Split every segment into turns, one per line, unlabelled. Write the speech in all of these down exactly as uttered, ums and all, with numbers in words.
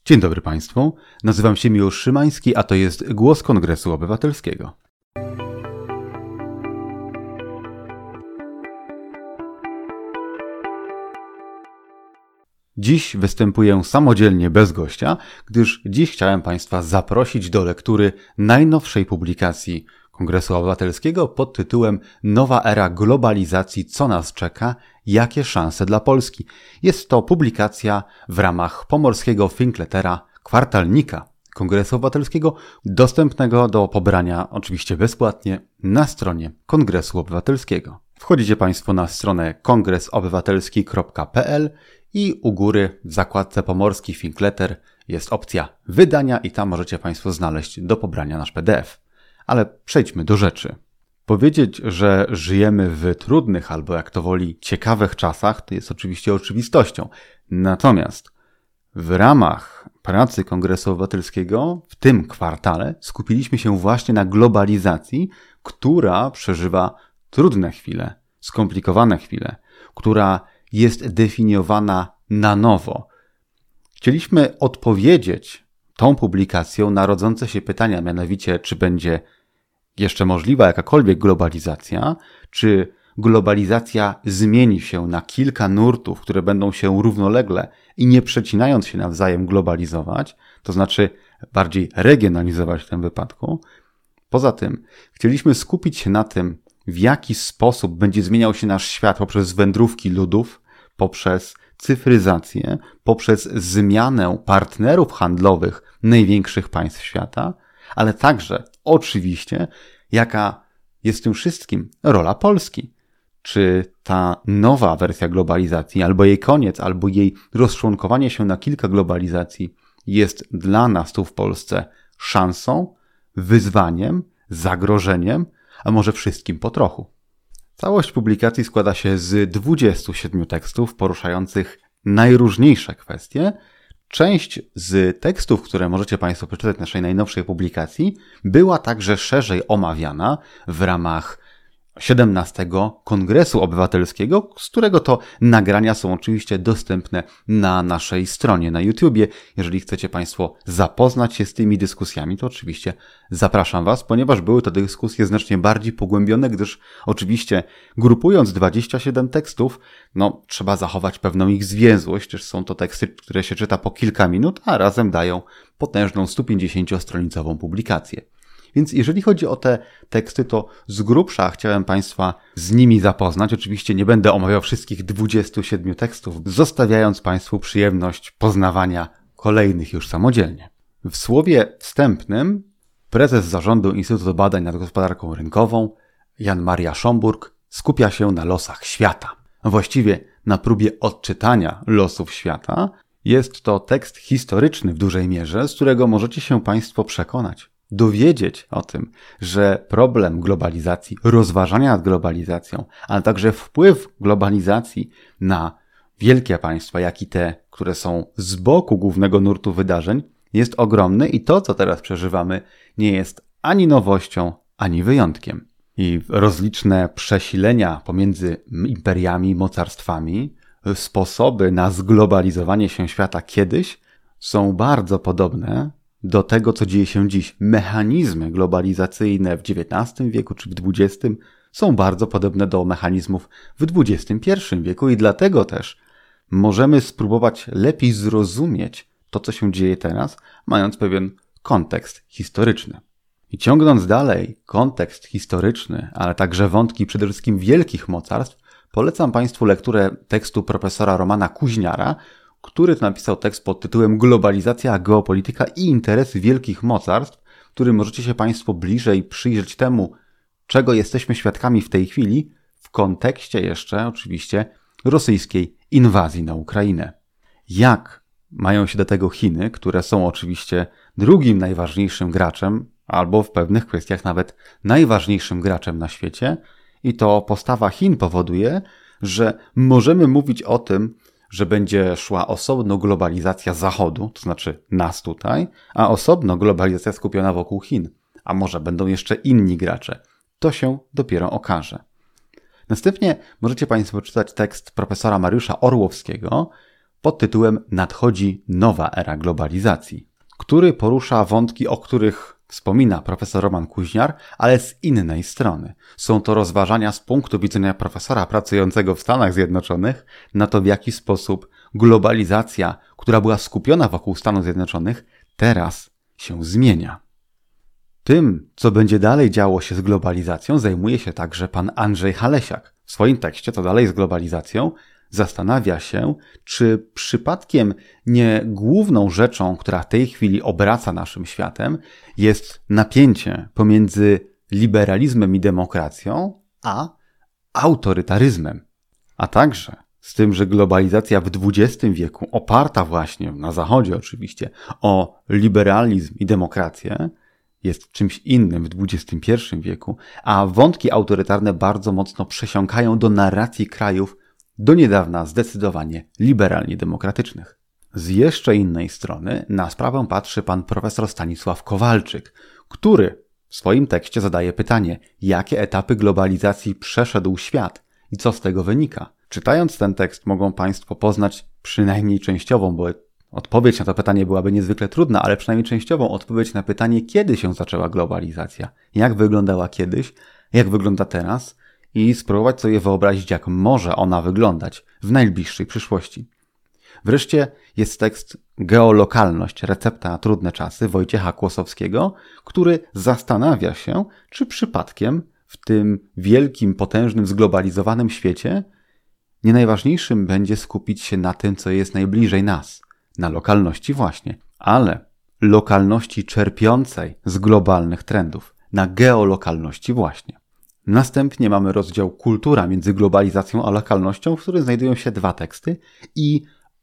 Dzień dobry Państwu, nazywam się Miłosz Szymański, a to jest Głos Kongresu Obywatelskiego. Dziś występuję samodzielnie bez gościa, gdyż dziś chciałem Państwa zaprosić do lektury najnowszej publikacji Kongresu Obywatelskiego pod tytułem Nowa era globalizacji, co nas czeka? Jakie szanse dla Polski? Jest to publikacja w ramach pomorskiego Thinklettera Kwartalnika Kongresu Obywatelskiego, dostępnego do pobrania oczywiście bezpłatnie na stronie Kongresu Obywatelskiego. Wchodzicie Państwo na stronę kongres obywatelski kropka p l i u góry w zakładce Pomorski Thinkletter jest opcja wydania i tam możecie Państwo znaleźć do pobrania nasz P D F. Ale przejdźmy do rzeczy. Powiedzieć, że żyjemy w trudnych albo jak to woli ciekawych czasach, to jest oczywiście oczywistością. Natomiast w ramach pracy Kongresu Obywatelskiego w tym kwartale skupiliśmy się właśnie na globalizacji, która przeżywa trudne chwile, skomplikowane chwile, która jest definiowana na nowo. Chcieliśmy odpowiedzieć tą publikacją na rodzące się pytania, mianowicie czy będzie jeszcze możliwa jakakolwiek globalizacja, czy globalizacja zmieni się na kilka nurtów, które będą się równolegle i nie przecinając się nawzajem globalizować, to znaczy bardziej regionalizować w tym wypadku. Poza tym chcieliśmy skupić się na tym, w jaki sposób będzie zmieniał się nasz świat poprzez wędrówki ludów, poprzez cyfryzację, poprzez zmianę partnerów handlowych największych państw świata, ale także oczywiście, jaka jest w tym wszystkim rola Polski. Czy ta nowa wersja globalizacji, albo jej koniec, albo jej rozczłonkowanie się na kilka globalizacji jest dla nas tu w Polsce szansą, wyzwaniem, zagrożeniem, a może wszystkim po trochu. Całość publikacji składa się z dwudziestu siedmiu tekstów poruszających najróżniejsze kwestie. Część z tekstów, które możecie Państwo przeczytać w naszej najnowszej publikacji, była także szerzej omawiana w ramach siedemnastego Kongresu Obywatelskiego, z którego to nagrania są oczywiście dostępne na naszej stronie na YouTubie. Jeżeli chcecie Państwo zapoznać się z tymi dyskusjami, to oczywiście zapraszam Was, ponieważ były to dyskusje znacznie bardziej pogłębione, gdyż oczywiście grupując dwadzieścia siedem tekstów, no trzeba zachować pewną ich zwięzłość, gdyż są to teksty, które się czyta po kilka minut, a razem dają potężną stu pięćdziesięciostronicową publikację. Więc jeżeli chodzi o te teksty, to z grubsza chciałem Państwa z nimi zapoznać. Oczywiście nie będę omawiał wszystkich dwudziestu siedmiu tekstów, zostawiając Państwu przyjemność poznawania kolejnych już samodzielnie. W słowie wstępnym prezes zarządu Instytutu Badań nad Gospodarką Rynkową Jan Maria Szomburg skupia się na losach świata. Właściwie na próbie odczytania losów świata. Jest to tekst historyczny w dużej mierze, z którego możecie się Państwo przekonać, dowiedzieć o tym, że problem globalizacji, rozważania nad globalizacją, ale także wpływ globalizacji na wielkie państwa, jak i te, które są z boku głównego nurtu wydarzeń, jest ogromny i to, co teraz przeżywamy, nie jest ani nowością, ani wyjątkiem. I rozliczne przesilenia pomiędzy imperiami i mocarstwami, sposoby na zglobalizowanie się świata kiedyś są bardzo podobne do tego, co dzieje się dziś. Mechanizmy globalizacyjne w dziewiętnastym wieku czy w dwudziestym są bardzo podobne do mechanizmów w dwudziestym pierwszym wieku i dlatego też możemy spróbować lepiej zrozumieć to, co się dzieje teraz, mając pewien kontekst historyczny. I ciągnąc dalej kontekst historyczny, ale także wątki przede wszystkim wielkich mocarstw, polecam Państwu lekturę tekstu profesora Romana Kuźniara, który napisał tekst pod tytułem Globalizacja, geopolityka i interesy wielkich mocarstw, w którym możecie się Państwo bliżej przyjrzeć temu, czego jesteśmy świadkami w tej chwili, w kontekście jeszcze oczywiście rosyjskiej inwazji na Ukrainę. Jak mają się do tego Chiny, które są oczywiście drugim najważniejszym graczem, albo w pewnych kwestiach nawet najważniejszym graczem na świecie, i to postawa Chin powoduje, że możemy mówić o tym, że będzie szła osobno globalizacja Zachodu, to znaczy nas tutaj, a osobno globalizacja skupiona wokół Chin. A może będą jeszcze inni gracze? To się dopiero okaże. Następnie możecie Państwo czytać tekst profesora Mariusza Orłowskiego pod tytułem Nadchodzi nowa era globalizacji, który porusza wątki, o których wspomina profesor Roman Kuźniar, ale z innej strony. Są to rozważania z punktu widzenia profesora pracującego w Stanach Zjednoczonych na to, w jaki sposób globalizacja, która była skupiona wokół Stanów Zjednoczonych, teraz się zmienia. Tym, co będzie dalej działo się z globalizacją, zajmuje się także pan Andrzej Halesiak. W swoim tekście "Co dalej z globalizacją?" zastanawia się, czy przypadkiem nie główną rzeczą, która w tej chwili obraca naszym światem, jest napięcie pomiędzy liberalizmem i demokracją, a autorytaryzmem. A także z tym, że globalizacja w dwudziestym wieku, oparta właśnie, na Zachodzie oczywiście, o liberalizm i demokrację, jest czymś innym w dwudziestym pierwszym wieku, a wątki autorytarne bardzo mocno przesiąkają do narracji krajów do niedawna zdecydowanie liberalnie demokratycznych. Z jeszcze innej strony na sprawę patrzy pan profesor Stanisław Kowalczyk, który w swoim tekście zadaje pytanie, jakie etapy globalizacji przeszedł świat i co z tego wynika. Czytając ten tekst mogą państwo poznać przynajmniej częściową, bo odpowiedź na to pytanie byłaby niezwykle trudna, ale przynajmniej częściową odpowiedź na pytanie, kiedy się zaczęła globalizacja, jak wyglądała kiedyś, jak wygląda teraz i spróbować sobie wyobrazić, jak może ona wyglądać w najbliższej przyszłości. Wreszcie jest tekst Geolokalność, recepta na trudne czasy Wojciecha Kłosowskiego, który zastanawia się, czy przypadkiem w tym wielkim, potężnym, zglobalizowanym świecie nie najważniejszym będzie skupić się na tym, co jest najbliżej nas, na lokalności właśnie, ale lokalności czerpiącej z globalnych trendów, na geolokalności właśnie. Następnie mamy rozdział Kultura między globalizacją a lokalnością, w którym znajdują się dwa teksty i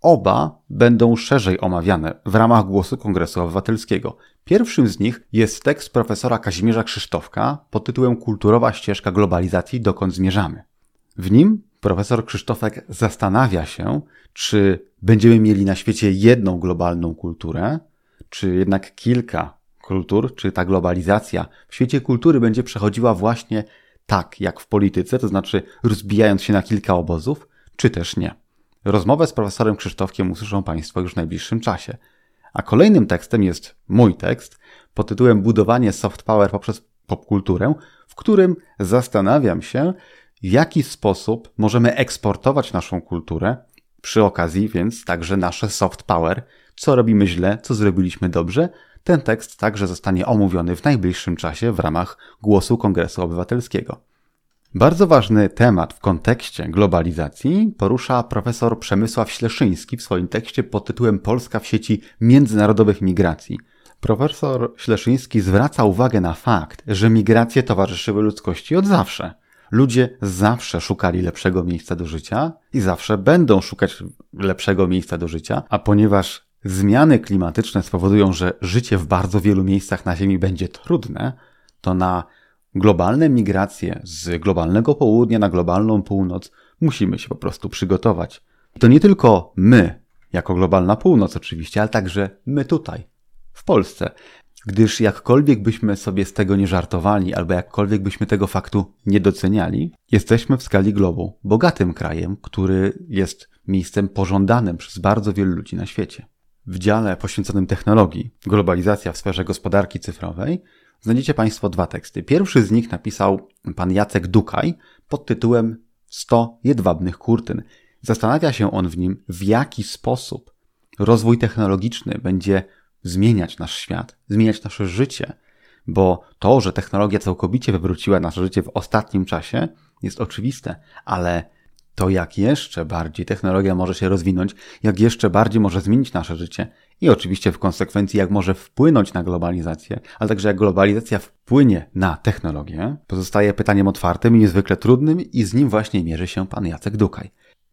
oba będą szerzej omawiane w ramach głosu Kongresu Obywatelskiego. Pierwszym z nich jest tekst profesora Kazimierza Krzysztofka pod tytułem Kulturowa ścieżka globalizacji – dokąd zmierzamy. W nim profesor Krzysztofek zastanawia się, czy będziemy mieli na świecie jedną globalną kulturę, czy jednak kilka kultur, czy ta globalizacja w świecie kultury będzie przechodziła właśnie tak jak w polityce, to znaczy rozbijając się na kilka obozów, czy też nie. Rozmowę z profesorem Krzysztofkiem usłyszą państwo już w najbliższym czasie. A kolejnym tekstem jest mój tekst pod tytułem Budowanie soft power poprzez popkulturę, w którym zastanawiam się, w jaki sposób możemy eksportować naszą kulturę, przy okazji więc także nasze soft power, co robimy źle, co zrobiliśmy dobrze. Ten tekst także zostanie omówiony w najbliższym czasie w ramach głosu Kongresu Obywatelskiego. Bardzo ważny temat w kontekście globalizacji porusza profesor Przemysław Śleszyński w swoim tekście pod tytułem Polska w sieci międzynarodowych migracji. Profesor Śleszyński zwraca uwagę na fakt, że migracje towarzyszyły ludzkości od zawsze. Ludzie zawsze szukali lepszego miejsca do życia i zawsze będą szukać lepszego miejsca do życia, a ponieważ zmiany klimatyczne spowodują, że życie w bardzo wielu miejscach na Ziemi będzie trudne, to na globalne migracje z globalnego południa na globalną północ musimy się po prostu przygotować. I to nie tylko my, jako globalna północ oczywiście, ale także my tutaj, w Polsce. Gdyż jakkolwiek byśmy sobie z tego nie żartowali, albo jakkolwiek byśmy tego faktu nie doceniali, jesteśmy w skali globu bogatym krajem, który jest miejscem pożądanym przez bardzo wielu ludzi na świecie. W dziale poświęconym technologii, globalizacja w sferze gospodarki cyfrowej, znajdziecie państwo dwa teksty. Pierwszy z nich napisał pan Jacek Dukaj pod tytułem sto jedwabnych kurtyn. Zastanawia się on w nim, w jaki sposób rozwój technologiczny będzie zmieniać nasz świat, zmieniać nasze życie, bo to, że technologia całkowicie wywróciła nasze życie w ostatnim czasie, jest oczywiste, ale to jak jeszcze bardziej technologia może się rozwinąć, jak jeszcze bardziej może zmienić nasze życie i oczywiście w konsekwencji jak może wpłynąć na globalizację, ale także jak globalizacja wpłynie na technologię, pozostaje pytaniem otwartym i niezwykle trudnym i z nim właśnie mierzy się pan Jacek Dukaj.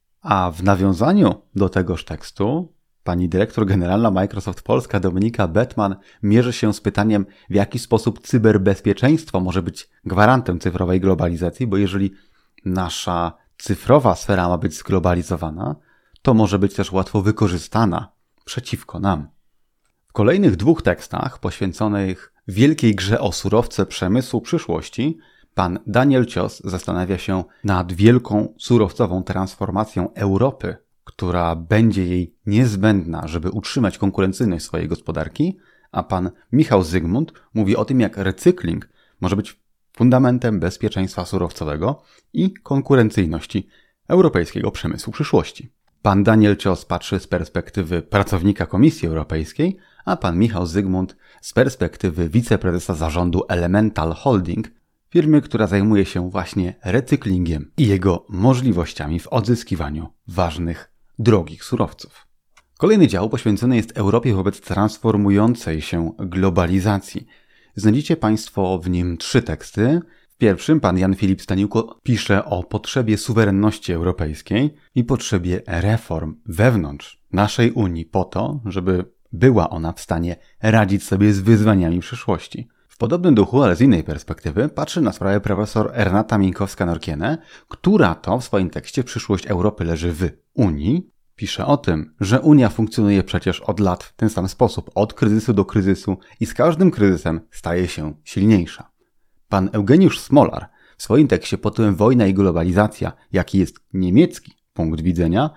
A w nawiązaniu do tegoż tekstu pani dyrektor generalna Microsoft Polska Dominika Bettman mierzy się z pytaniem, w jaki sposób cyberbezpieczeństwo może być gwarantem cyfrowej globalizacji, bo jeżeli nasza cyfrowa sfera ma być zglobalizowana, to może być też łatwo wykorzystana przeciwko nam. W kolejnych dwóch tekstach poświęconych wielkiej grze o surowce przemysłu przyszłości, pan Daniel Cios zastanawia się nad wielką surowcową transformacją Europy która będzie jej niezbędna, żeby utrzymać konkurencyjność swojej gospodarki, a pan Michał Zygmunt mówi o tym, jak recykling może być fundamentem bezpieczeństwa surowcowego i konkurencyjności europejskiego przemysłu przyszłości. Pan Daniel Cios patrzy z perspektywy pracownika Komisji Europejskiej, a pan Michał Zygmunt z perspektywy wiceprezesa zarządu Elemental Holding, firmy, która zajmuje się właśnie recyklingiem i jego możliwościami w odzyskiwaniu ważnych, drogich surowców. Kolejny dział poświęcony jest Europie wobec transformującej się globalizacji. Znajdziecie Państwo w nim trzy teksty. W pierwszym pan Jan Filip Staniłko pisze o potrzebie suwerenności europejskiej i potrzebie reform wewnątrz naszej Unii po to, żeby była ona w stanie radzić sobie z wyzwaniami przyszłości. W podobnym duchu, ale z innej perspektywy, patrzy na sprawę profesor Renata Minkowska-Norkiene, która to w swoim tekście Przyszłość Europy leży w Unii. Pisze o tym, że Unia funkcjonuje przecież od lat w ten sam sposób, od kryzysu do kryzysu i z każdym kryzysem staje się silniejsza. Pan Eugeniusz Smolar w swoim tekście pod tytułem Wojna i globalizacja, jaki jest niemiecki punkt widzenia,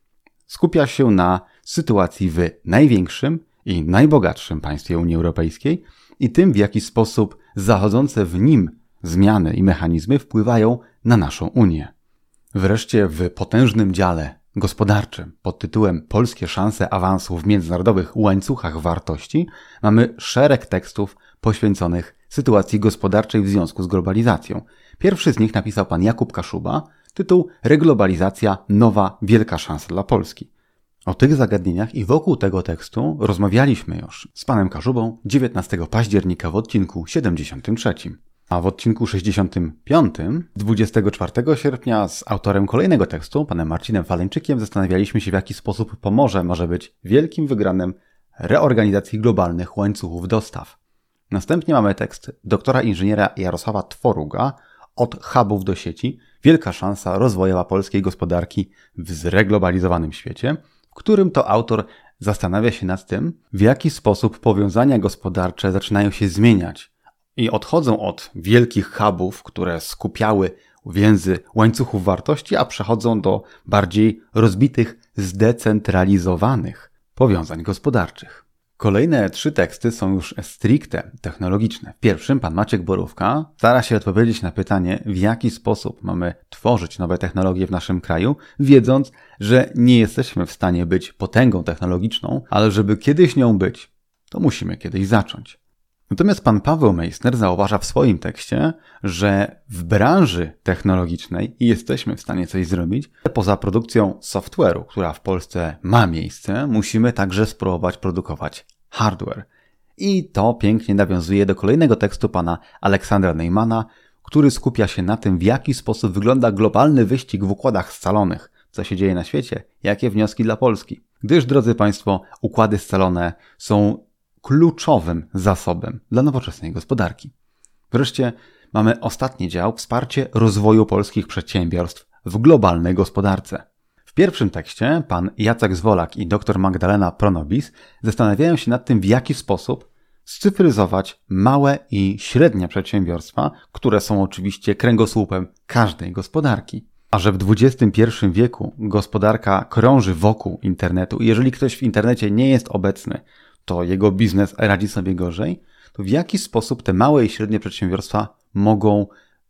skupia się na sytuacji w największym i najbogatszym państwie Unii Europejskiej i tym, w jaki sposób zachodzące w nim zmiany i mechanizmy wpływają na naszą Unię. Wreszcie w potężnym dziale gospodarczym pod tytułem Polskie szanse awansu w międzynarodowych łańcuchach wartości mamy szereg tekstów poświęconych sytuacji gospodarczej w związku z globalizacją. Pierwszy z nich napisał pan Jakub Kaszuba, tytuł Reglobalizacja – nowa wielka szansa dla Polski. O tych zagadnieniach i wokół tego tekstu rozmawialiśmy już z panem Kaszubą dziewiętnastego października w odcinku siedemdziesiątym trzecim. A w odcinku sześćdziesiątym piątym, dwudziestego czwartego sierpnia, z autorem kolejnego tekstu, panem Marcinem Faleńczykiem, zastanawialiśmy się, w jaki sposób Pomorze może być wielkim wygranym reorganizacji globalnych łańcuchów dostaw. Następnie mamy tekst doktora inżyniera Jarosława Tworuga Od hubów do sieci – wielka szansa rozwojowa polskiej gospodarki w zreglobalizowanym świecie, w którym to autor zastanawia się nad tym, w jaki sposób powiązania gospodarcze zaczynają się zmieniać i odchodzą od wielkich hubów, które skupiały więzy łańcuchów wartości, a przechodzą do bardziej rozbitych, zdecentralizowanych powiązań gospodarczych. Kolejne trzy teksty są już stricte technologiczne. W pierwszym pan Maciek Borówka stara się odpowiedzieć na pytanie, w jaki sposób mamy tworzyć nowe technologie w naszym kraju, wiedząc, że nie jesteśmy w stanie być potęgą technologiczną, ale żeby kiedyś nią być, to musimy kiedyś zacząć. Natomiast pan Paweł Meissner zauważa w swoim tekście, że w branży technologicznej jesteśmy w stanie coś zrobić. Poza produkcją software'u, która w Polsce ma miejsce, musimy także spróbować produkować hardware. I to pięknie nawiązuje do kolejnego tekstu pana Aleksandra Neymana, który skupia się na tym, w jaki sposób wygląda globalny wyścig w układach scalonych, co się dzieje na świecie, jakie wnioski dla Polski. Gdyż, drodzy Państwo, układy scalone są kluczowym zasobem dla nowoczesnej gospodarki. Wreszcie mamy ostatni dział – wsparcie rozwoju polskich przedsiębiorstw w globalnej gospodarce. W pierwszym tekście pan Jacek Zwolak i dr Magdalena Pronobis zastanawiają się nad tym, w jaki sposób scyfryzować małe i średnie przedsiębiorstwa, które są oczywiście kręgosłupem każdej gospodarki. A że w dwudziestym pierwszym wieku gospodarka krąży wokół internetu i jeżeli ktoś w internecie nie jest obecny, to jego biznes radzi sobie gorzej, to w jaki sposób te małe i średnie przedsiębiorstwa mogą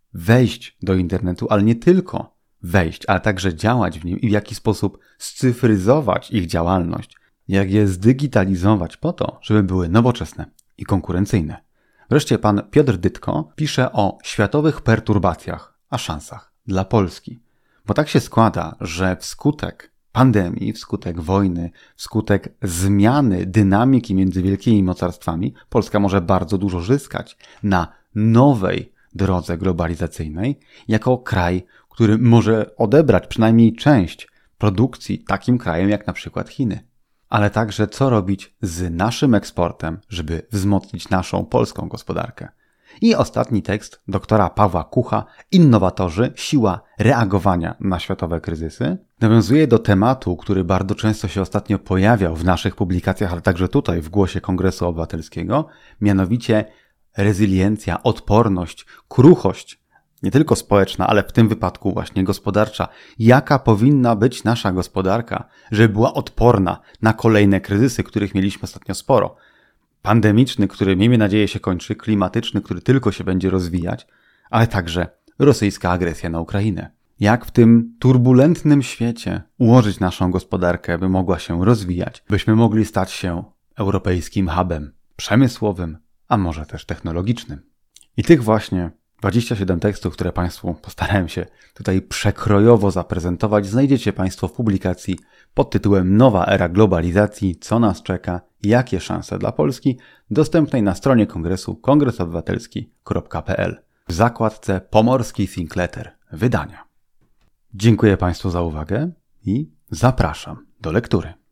wejść do internetu, ale nie tylko wejść, ale także działać w nim i w jaki sposób scyfryzować ich działalność, jak je zdigitalizować po to, żeby były nowoczesne i konkurencyjne. Wreszcie pan Piotr Dytko pisze o światowych perturbacjach, a szansach dla Polski. Bo tak się składa, że wskutek pandemii, wskutek wojny, wskutek zmiany dynamiki między wielkimi mocarstwami, Polska może bardzo dużo zyskać na nowej drodze globalizacyjnej, jako kraj, który może odebrać przynajmniej część produkcji takim krajem jak na przykład Chiny. Ale także co robić z naszym eksportem, żeby wzmocnić naszą polską gospodarkę. I ostatni tekst doktora Pawła Kucha, Innowatorzy, siła reagowania na światowe kryzysy, nawiązuje do tematu, który bardzo często się ostatnio pojawiał w naszych publikacjach, ale także tutaj w Głosie Kongresu Obywatelskiego, mianowicie rezyliencja, odporność, kruchość nie tylko społeczna, ale w tym wypadku właśnie gospodarcza. Jaka powinna być nasza gospodarka, żeby była odporna na kolejne kryzysy, których mieliśmy ostatnio sporo. Pandemiczny, który miejmy nadzieję się kończy, klimatyczny, który tylko się będzie rozwijać, ale także rosyjska agresja na Ukrainę. Jak w tym turbulentnym świecie ułożyć naszą gospodarkę, by mogła się rozwijać, byśmy mogli stać się europejskim hubem przemysłowym, a może też technologicznym. I tych właśnie dwadzieścia siedem tekstów, które Państwu postarałem się tutaj przekrojowo zaprezentować, znajdziecie Państwo w publikacji pod tytułem Nowa era globalizacji, co nas czeka, jakie szanse dla Polski, dostępnej na stronie kongresu kongres obywatelski kropka p l w zakładce Pomorski Think Letter wydania. Dziękuję Państwu za uwagę i zapraszam do lektury.